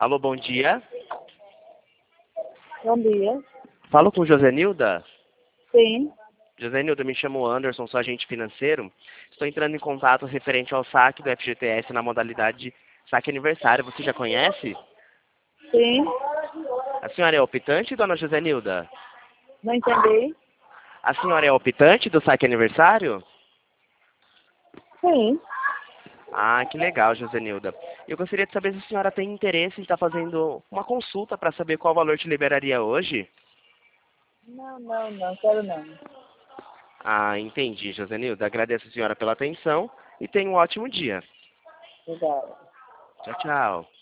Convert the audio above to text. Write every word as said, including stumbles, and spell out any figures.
Alô, bom dia. Bom dia. Falo com Josenilda. Sim, Josenilda, me chamo Anderson, sou agente financeiro. Estou entrando em contato referente ao saque do F G T S na modalidade de saque aniversário. Você já conhece? sim. A senhora é optante, dona Josenilda? Não entendi. A senhora é optante do saque aniversário? Sim. Ah, que legal, Josenilda. Eu gostaria de saber se a senhora tem interesse em estar fazendo uma consulta para saber qual valor te liberaria hoje. Não, não, não, quero não. Ah, entendi, Josenilda. Agradeço a senhora pela atenção e tenha um ótimo dia. Obrigada. Tchau, tchau.